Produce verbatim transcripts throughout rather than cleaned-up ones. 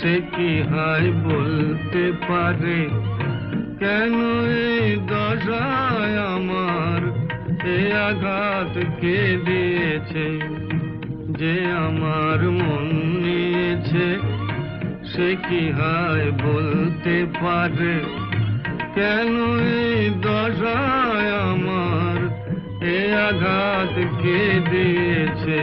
সে কি হায় বলতে পারে কেন এই দশায় আমার, এ আঘাত কে দিয়েছে যে আমার মন নিয়েছে। সে কি হায় বলতে পারে কেন এই দশায় আমার, এ আঘাত কে দিয়েছে।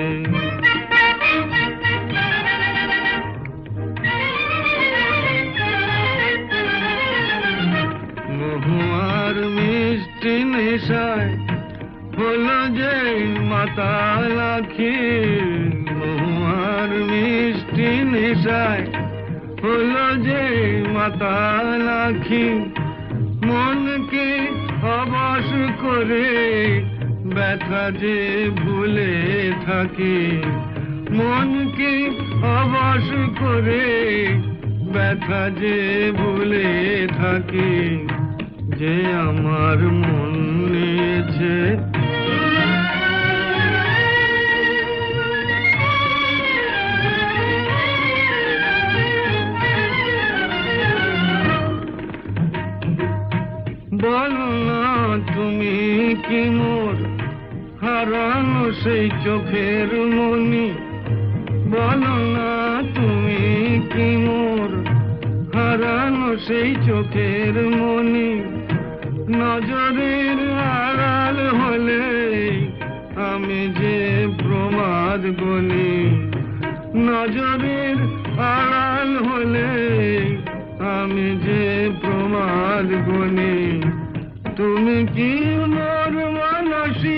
মহুয়ার মিষ্টি নেশায় হলো যে মাতাল আঁখি, মহুয়ার মিষ্টি নেশায় হলো যে মাতাল আঁখি। মনকে অবশ করে ব্যথা যে ভুলে থাকি, মনকে অবশ করে ব্যথা যে ভুলে থাকি। যে আমার মন নিয়েছে বলো না তুমি কি মোর হারানো সেই চোখের মনি, বলো না তুমি কি মোর হারানো সেই চোখের মনি। নজরের আড়াল হলে আমি যে প্রমাদ গনি, নজরের আড়াল হলে আমি যে প্রমাদ গনি। তুমি কি মোর মানসী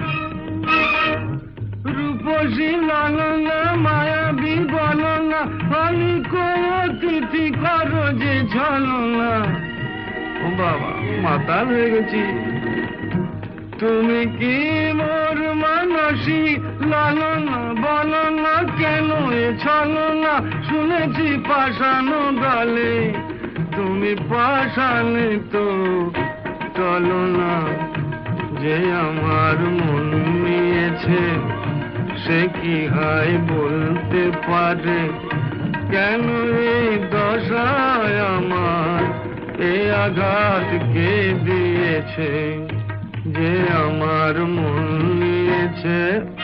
রূপসী লালনা মায়াবী বলনা, আমি কোন তিথি করো যে ছলনা। ও বাবা, মাতাল হয়ে গেছি। তুমি কি মোর মানসী লালনা বলনা, কেন এ ছলনা। শুনেছি পাষানো গালে তুমি পাষাণে তো চলো না। যে আমার মন নিয়েছে সে কি হায় বলতে পারে কেন এই দশায় আমার, এ আঘাত কে দিয়েছে যে আমার মন নিয়েছে।